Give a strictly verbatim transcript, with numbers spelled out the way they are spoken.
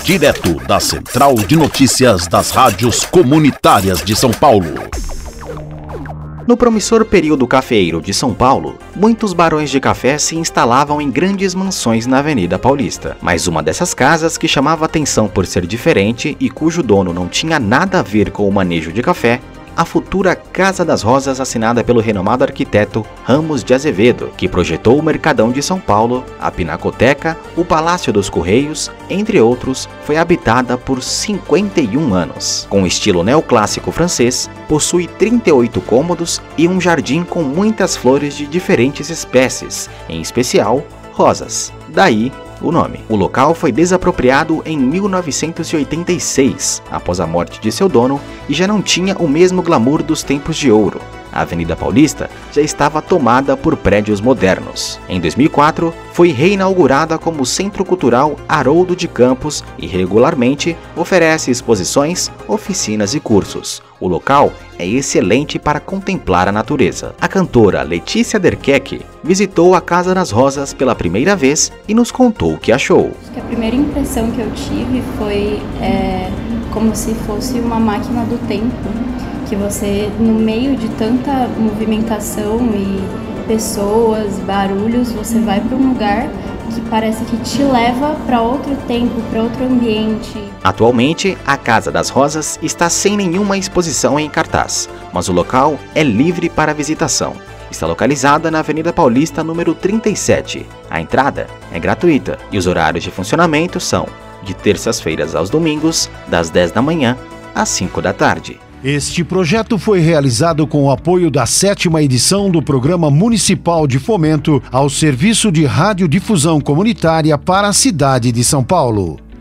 direto da Central de Notícias das Rádios Comunitárias de São Paulo. No promissor período cafeeiro de São Paulo, muitos barões de café se instalavam em grandes mansões na Avenida Paulista. Mas uma dessas casas que chamava atenção por ser diferente e cujo dono não tinha nada a ver com o manejo de café, a futura Casa das Rosas, assinada pelo renomado arquiteto Ramos de Azevedo, que projetou o Mercadão de São Paulo, a Pinacoteca, o Palácio dos Correios, entre outros, foi habitada por cinquenta e um anos. Com estilo neoclássico francês, possui trinta e oito cômodos e um jardim com muitas flores de diferentes espécies, em especial rosas. Daí o nome. O local foi desapropriado em mil novecentos e oitenta e seis, após a morte de seu dono, e já não tinha o mesmo glamour dos tempos de ouro. A Avenida Paulista já estava tomada por prédios modernos. Em dois mil e quatro, foi reinaugurada como Centro Cultural Haroldo de Campos e regularmente oferece exposições, oficinas e cursos. O local é excelente para contemplar a natureza. A cantora Letícia Derquec visitou a Casa das Rosas pela primeira vez e nos contou o que achou. Acho que a primeira impressão que eu tive foi é, como se fosse uma máquina do tempo, que você, no meio de tanta movimentação e pessoas, barulhos, você vai para um lugar que parece que te leva para outro tempo, para outro ambiente. Atualmente, a Casa das Rosas está sem nenhuma exposição em cartaz, mas o local é livre para visitação. Está localizada na Avenida Paulista, número trinta e sete. A entrada é gratuita e os horários de funcionamento são de terças-feiras aos domingos, das dez da manhã às cinco da tarde. Este projeto foi realizado com o apoio da sétima edição do Programa Municipal de Fomento ao Serviço de Radiodifusão Comunitária para a cidade de São Paulo.